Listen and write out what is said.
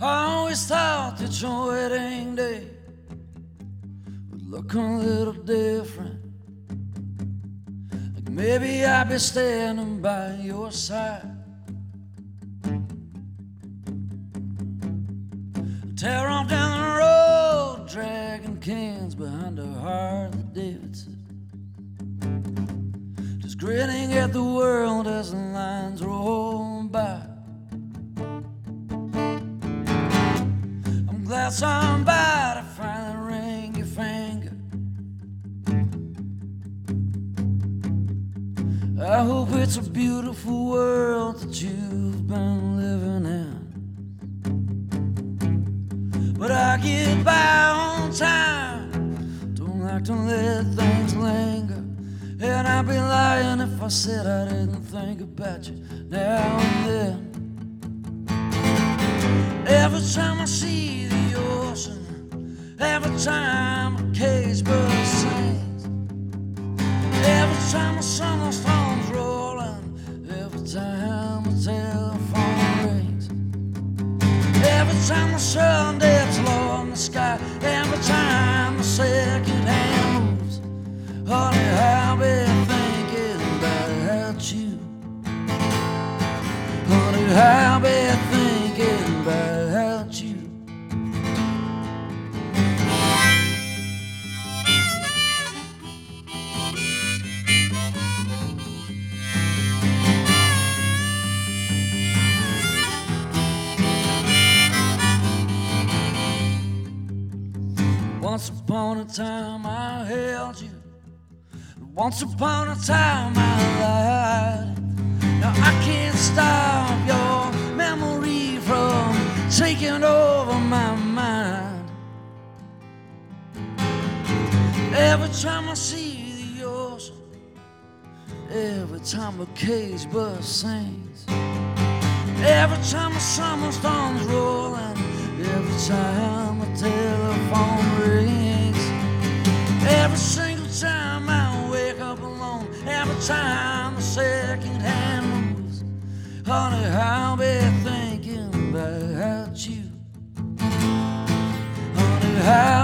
I always thought that your wedding day would look a little different. Like maybe I'd be standing by your side. Tear off down the road, dragging cans behind a Harley Davidson, just grinning at the world as the lines roll by. I'm glad somebody finally rang your finger. I hope it's a beautiful world that you've been living in. But I get by on time, don't like to let things linger. And I'd be lying if I said I didn't think about you now and then. Every time I see the ocean, every time a cage bird sings, every time a thunderstorm's rolling, every time a telephone rings, every time the sun dips low in the sky, every time the second hand moves, honey, I'll be thinking about you. Honey, I'll be thinking about you. Once upon a time I held you. Once upon a time I lied. Now I can't stop your memory from taking over my mind. Every time I see the ocean, every time a cage bird sings, every time a summer storm's rolling, every time a telephone rings, every single time I wake up alone, every time the second hand moves, honey, I'll be thinking about you. Honey,